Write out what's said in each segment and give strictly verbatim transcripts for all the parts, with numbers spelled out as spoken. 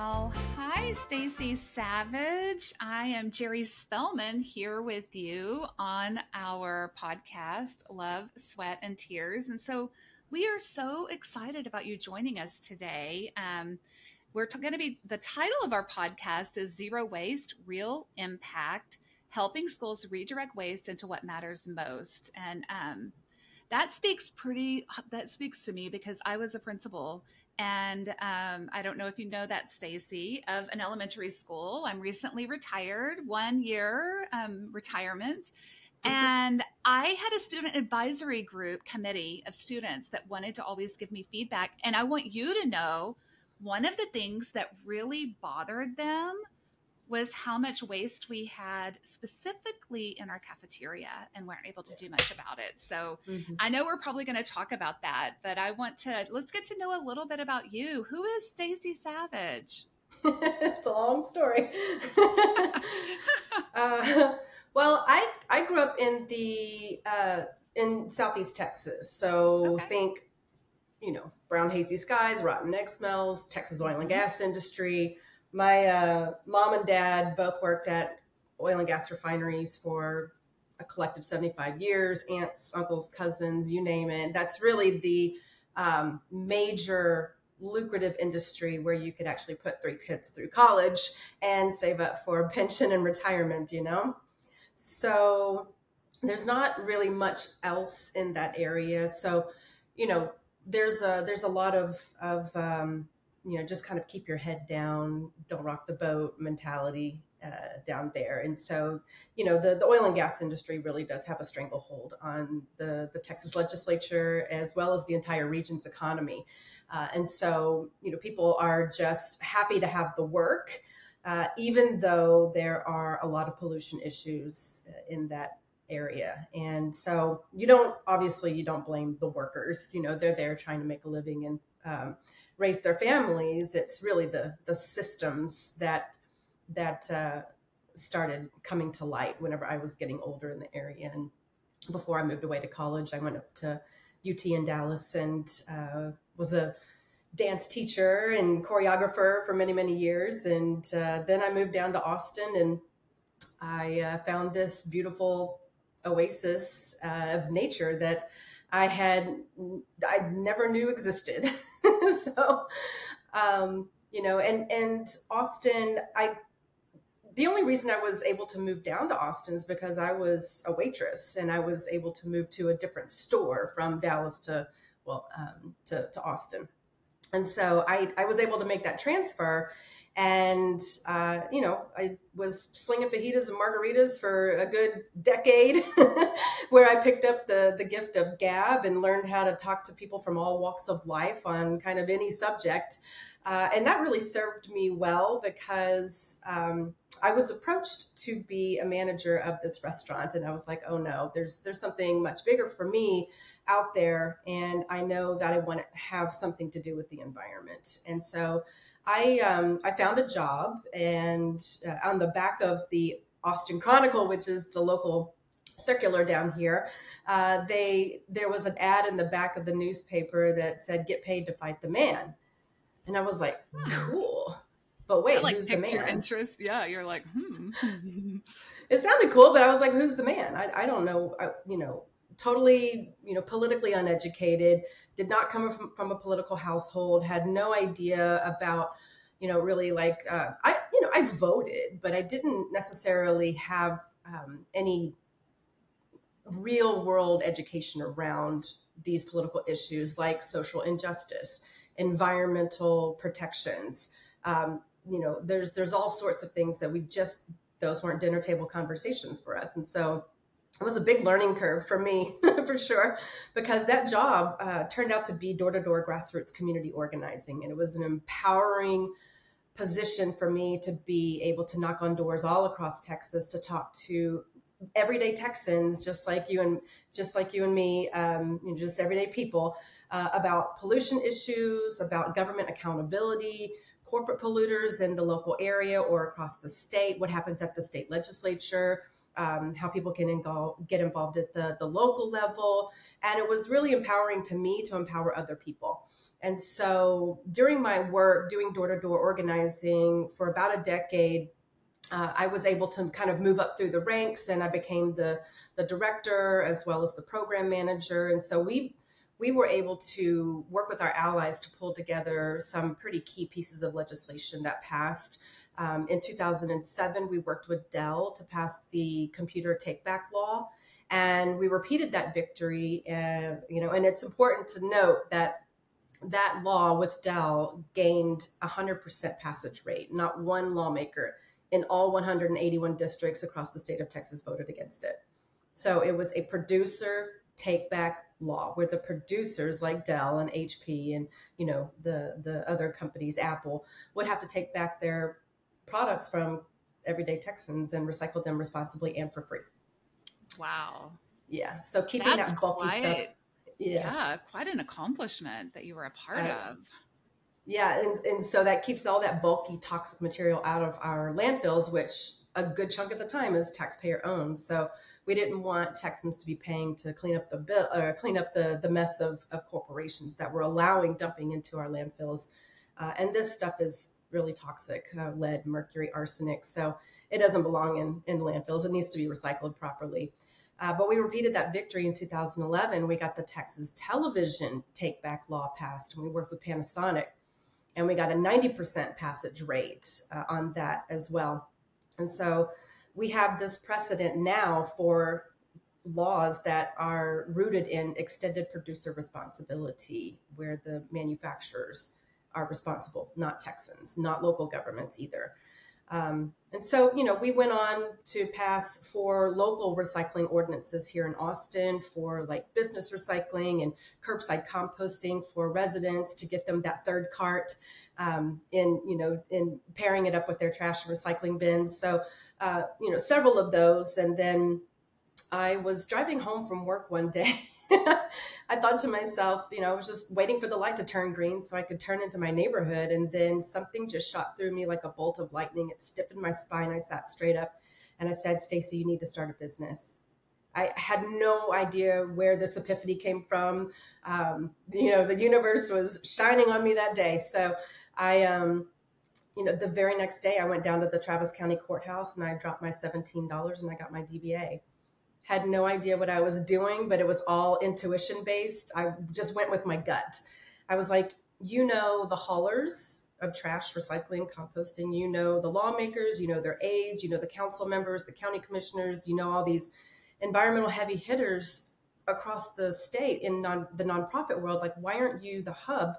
Well, hi, Stacy Savage. I am Jerry Spellman here with you on our podcast, Love, Sweat, and Tears. And so we are so excited about you joining us today. Um, we're going to be, the title of our podcast is Zero Waste, Real Impact, Helping Schools Redirect Waste into What Matters Most. And um, that speaks pretty, that speaks to me because I was a principal. And um, I don't know if you know that, Stacy, of an elementary school. I'm recently retired, one year um, retirement. And I had a student advisory group committee of students that wanted to always give me feedback. And I want you to know one of the things that really bothered them was how much waste we had specifically in our cafeteria and weren't able to do much about it. So mm-hmm. I know we're probably going to talk about that, but I want to, let's get to know a little bit about you. Who is Stacy Savage? It's a long story. uh, well, I, I grew up in the, uh, in Southeast Texas. So okay. think, you know, brown hazy skies, rotten egg smells, Texas oil and gas industry. My uh, mom and dad both worked at oil and gas refineries for a collective seventy-five years, aunts, uncles, cousins, you name it. That's really the um, major lucrative industry where you could actually put three kids through college and save up for a pension and retirement, you know? So there's not really much else in that area. So, you know, there's a, there's a lot of, of um, you know, just kind of keep your head down, don't rock the boat mentality uh, down there. And so, you know, the, the oil and gas industry really does have a stranglehold on the, the Texas legislature, as well as the entire region's economy. Uh, and so, you know, people are just happy to have the work, uh, even though there are a lot of pollution issues in that area. And so you don't, obviously you don't blame the workers, you know, they're there trying to make a living and um, raise their families. It's really the the systems that that uh, started coming to light whenever I was getting older in the area. And before I moved away to college, I went up to U T in Dallas and uh, was a dance teacher and choreographer for many, many years. And uh, then I moved down to Austin and I uh, found this beautiful oasis uh, of nature that I had, I never knew existed. so, um, you know, and, and Austin, I, the only reason I was able to move down to Austin is because I was a waitress and I was able to move to a different store from Dallas to, well, um, to, to Austin. And so I, I was able to make that transfer. And, uh, you know, I was slinging fajitas and margaritas for a good decade where I picked up the, the gift of gab and learned how to talk to people from all walks of life on kind of any subject. Uh, and that really served me well because um, I was approached to be a manager of this restaurant. And I was like, oh, no, there's there's something much bigger for me out there. And I know that I want to have something to do with the environment. And so I um, I found a job and uh, on the back of the Austin Chronicle, which is the local circular down here, uh, they there was an ad in the back of the newspaper that said, get paid to fight the man. And I was like, cool. But wait, I, like, who's the man? Your interest. Yeah, you're like, hmm. It sounded cool, but I was like, who's the man? I, I don't know. I, you know, totally, you know, politically uneducated, did not come from, from a political household, had no idea about, you know, really like, uh, I, you know, I voted, but I didn't necessarily have um, any real world education around these political issues like social injustice, environmental protections. Um, you know, there's, there's all sorts of things that we just, those weren't dinner table conversations for us. And so it was a big learning curve for me, for sure, because that job uh, turned out to be door-to-door grassroots community organizing. And it was an empowering position for me to be able to knock on doors all across Texas to talk to everyday Texans, just like you and just like you and me, um, you know, just everyday people uh, about pollution issues, about government accountability, corporate polluters in the local area or across the state, what happens at the state legislature, um, how people can involve, get involved at the, the local level. And it was really empowering to me to empower other people. And so during my work doing door-to-door organizing for about a decade, uh, I was able to kind of move up through the ranks, and I became the, the director as well as the program manager. And so we we were able to work with our allies to pull together some pretty key pieces of legislation that passed. Um, in two thousand seven, we worked with Dell to pass the computer take back law, and we repeated that victory. And, you know, and it's important to note that that law with Dell gained a one hundred percent passage rate. Not one lawmaker in all one hundred eighty-one districts across the state of Texas voted against it. So it was a producer take back law where the producers like Dell and H P and, you know, the, the other companies, Apple, would have to take back their products from everyday Texans and recycle them responsibly and for free. Wow. Yeah. So keeping That's that bulky quite, stuff. Yeah. Yeah. Quite an accomplishment that you were a part I, of. Yeah. And, and so that keeps all that bulky toxic material out of our landfills, which a good chunk of the time is taxpayer owned. So we didn't want Texans to be paying to clean up the bill or clean up the, the mess of, of corporations that were allowing dumping into our landfills. Uh, and this stuff is really toxic, uh, lead, mercury, arsenic. So it doesn't belong in, in landfills. It needs to be recycled properly. Uh, but we repeated that victory in two thousand eleven. We got the Texas television take back law passed, and we worked with Panasonic, and we got a ninety percent passage rate uh, on that as well. And so we have this precedent now for laws that are rooted in extended producer responsibility, where the manufacturers are responsible, not Texans, not local governments either. Um, and so, you know, we went on to pass four local recycling ordinances here in Austin for like business recycling and curbside composting for residents to get them that third cart um, in, you know, in pairing it up with their trash and recycling bins. So, uh, you know, several of those. And then I was driving home from work one day. I thought to myself, you know, I was just waiting for the light to turn green so I could turn into my neighborhood. And then something just shot through me like a bolt of lightning. It stiffened my spine. I sat straight up and I said, Stacy, you need to start a business. I had no idea where this epiphany came from. Um, you know, the universe was shining on me that day. So I, um, you know, the very next day I went down to the Travis County Courthouse and I dropped my seventeen dollars and I got my D B A. Had no idea what I was doing, but it was all intuition based. I just went with my gut. I was like, you know, the haulers of trash, recycling, composting, you know, the lawmakers, you know, their age, you know, the council members, the county commissioners, you know, all these environmental heavy hitters across the state in non, the nonprofit world. Like, why aren't you the hub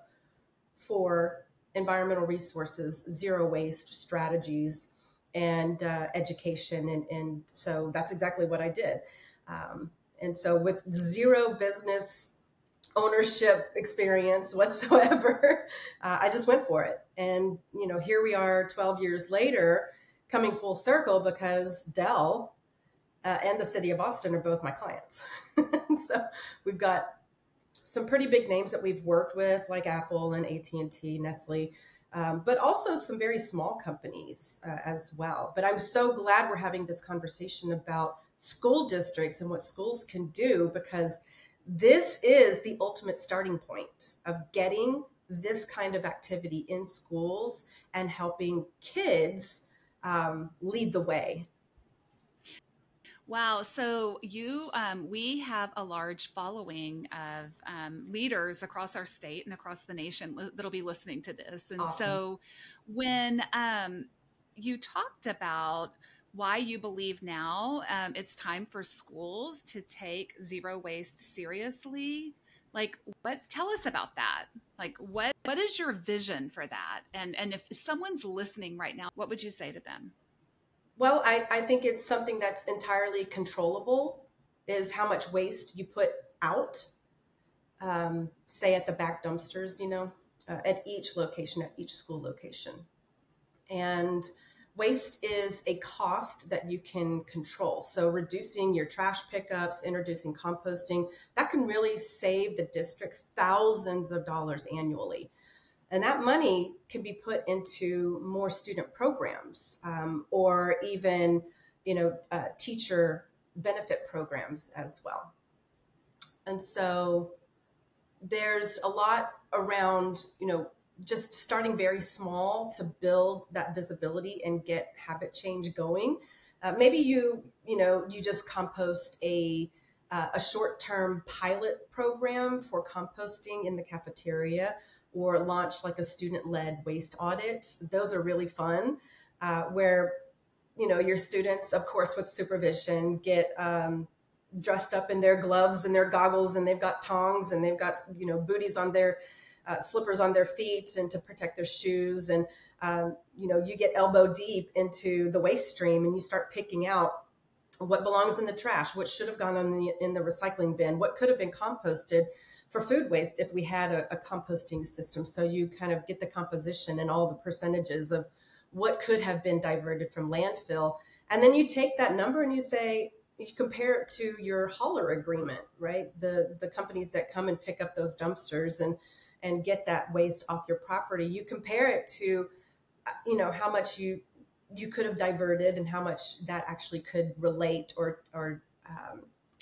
for environmental resources, zero waste strategies, and uh, education? And, and so that's exactly what I did. Um, and so with zero business ownership experience whatsoever, uh, I just went for it. And, you know, here we are twelve years later, coming full circle because Dell uh, and the city of Austin are both my clients. So we've got some pretty big names that we've worked with, like Apple and A T and T, Nestle, um, but also some very small companies uh, as well. But I'm so glad we're having this conversation about school districts and what schools can do, because this is the ultimate starting point of getting this kind of activity in schools and helping kids um, lead the way. Wow. So you, um, we have a large following of um, leaders across our state and across the nation li- that'll be listening to this. And Awesome. so when um, you talked about why you believe now um, it's time for schools to take zero waste seriously, like what, tell us about that. Like what, what is your vision for that? And, and if someone's listening right now, what would you say to them? Well, I, I think it's something that's entirely controllable, is how much waste you put out, um, say at the back dumpsters, you know, uh, at each location, at each school location. And waste is a cost that you can control. So reducing your trash pickups, introducing composting, that can really save the district thousands of dollars annually. And that money can be put into more student programs um, or even, you know, uh, teacher benefit programs as well. And so there's a lot around, you know, just starting very small to build that visibility and get habit change going. Uh, maybe you, you know, you just compost a uh, a short-term pilot program for composting in the cafeteria, or launch like a student-led waste audit. Those are really fun, uh, where you know your students, of course, with supervision, get um, dressed up in their gloves and their goggles, and they've got tongs, and they've got, you know, booties on their uh, slippers on their feet and to protect their shoes. And um, you know, you get elbow deep into the waste stream, and you start picking out what belongs in the trash, what should have gone on the, in the recycling bin, what could have been composted for food waste if we had a, a composting system. So you kind of get the composition and all the percentages of what could have been diverted from landfill. And then you take that number and you say, you compare it to your hauler agreement, right? The the companies that come and pick up those dumpsters and and get that waste off your property. You compare it to, you know, how much you you could have diverted and how much that actually could relate or or um,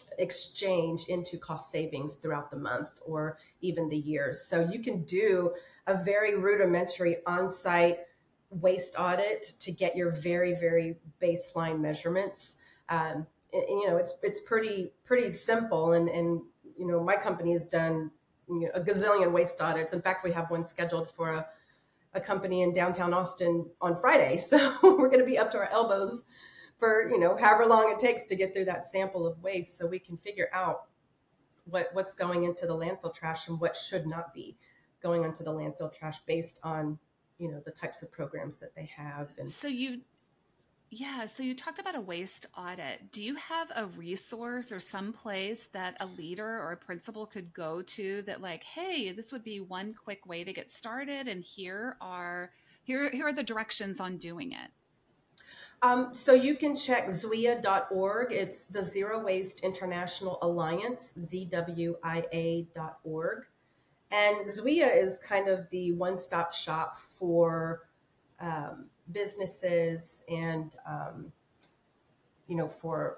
exchange into cost savings throughout the month or even the years. So you can do a very rudimentary on-site waste audit to get your very, very baseline measurements. Um, and, you know, it's it's pretty pretty simple. And and you know, my company has done, you know, a gazillion waste audits. In fact, we have one scheduled for a a company in downtown Austin on Friday. So we're going to be up to our elbows for, you know, however long it takes to get through that sample of waste, so we can figure out what what's going into the landfill trash and what should not be going into the landfill trash based on, you know, the types of programs that they have. And so you Yeah, so you talked about a waste audit. Do you have a resource or some place that a leader or a principal could go to that, like, hey, this would be one quick way to get started, and here are here here are the directions on doing it? Um, so you can check Z W I A dot org. It's the Zero Waste International Alliance, Z W I A dot org. And Z W I A is kind of the one-stop shop for um, businesses and, um, you know, for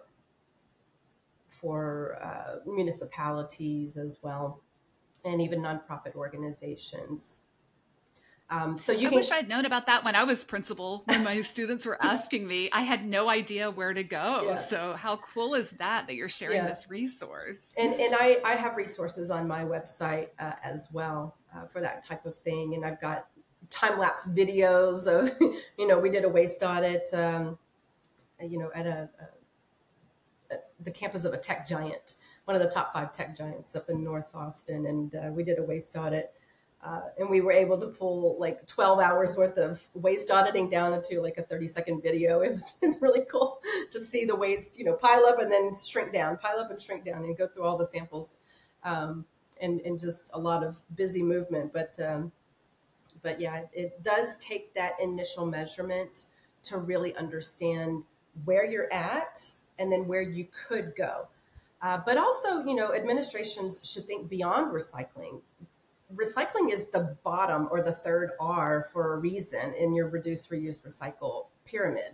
for uh, municipalities as well, and even nonprofit organizations. Um, so you I can, wish I'd known about that when I was principal, when my students were asking me. I had no idea where to go. Yeah. So how cool is that, that you're sharing Yeah. this resource? And and I, I have resources on my website uh, as well uh, for that type of thing. And I've got time-lapse videos of, you know, we did a waste audit, um, you know, at a, a, the campus of a tech giant, one of the top five tech giants up in North Austin. And uh, we did a waste audit. Uh, and we were able to pull like twelve hours worth of waste auditing down into like a thirty second video. It was, it's really cool to see the waste, you know, pile up and then shrink down, pile up and shrink down, and go through all the samples. Um, and, and just a lot of busy movement. But, um, but yeah, it does take that initial measurement to really understand where you're at and then where you could go. Uh, but also, you know, administrations should think beyond recycling. Recycling is the bottom or the third R for a reason in your reduce, reuse, recycle pyramid.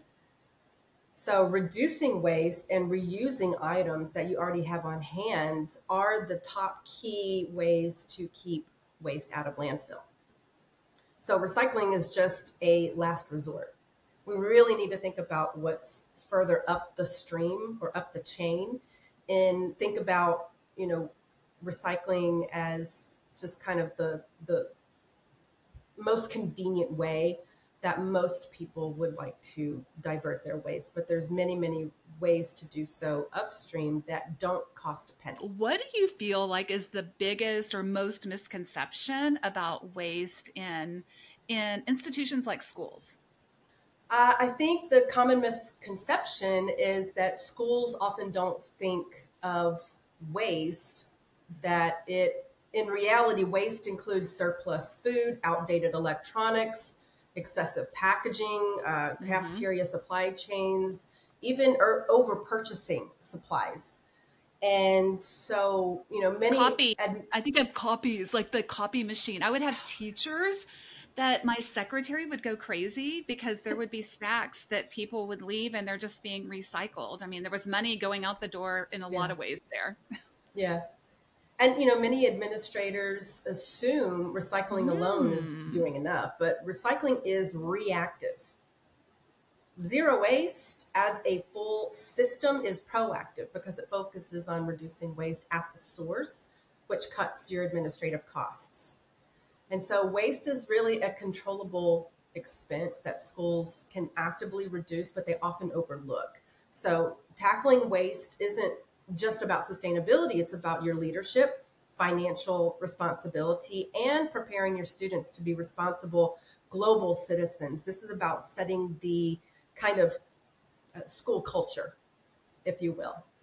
So reducing waste and reusing items that you already have on hand are the top key ways to keep waste out of landfill. So recycling is just a last resort. We really need to think about what's further up the stream or up the chain, and think about, you know, recycling as just kind of the the most convenient way that most people would like to divert their waste. But there's many, many ways to do so upstream that don't cost a penny. What do you feel like is the biggest or most misconception about waste in in institutions like schools? Uh, I think the common misconception is that schools often don't think of waste, that it in reality, waste includes surplus food, outdated electronics, excessive packaging, uh, cafeteria mm-hmm. supply chains, even er- over purchasing supplies. And so, you know, many copy. Ad- I think of copies, like the copy machine. I would have teachers that my secretary would go crazy because there would be stacks that people would leave and they're just being recycled. I mean, there was money going out the door in a yeah. lot of ways there. Yeah. And, you know, many administrators assume recycling mm. alone is doing enough, but recycling is reactive. Zero waste as a full system is proactive because it focuses on reducing waste at the source, which cuts your administrative costs. And so waste is really a controllable expense that schools can actively reduce, but they often overlook. So tackling waste isn't just about sustainability. It's about your leadership, financial responsibility, and preparing your students to be responsible global citizens. This is about setting the kind of uh, school culture, if you will.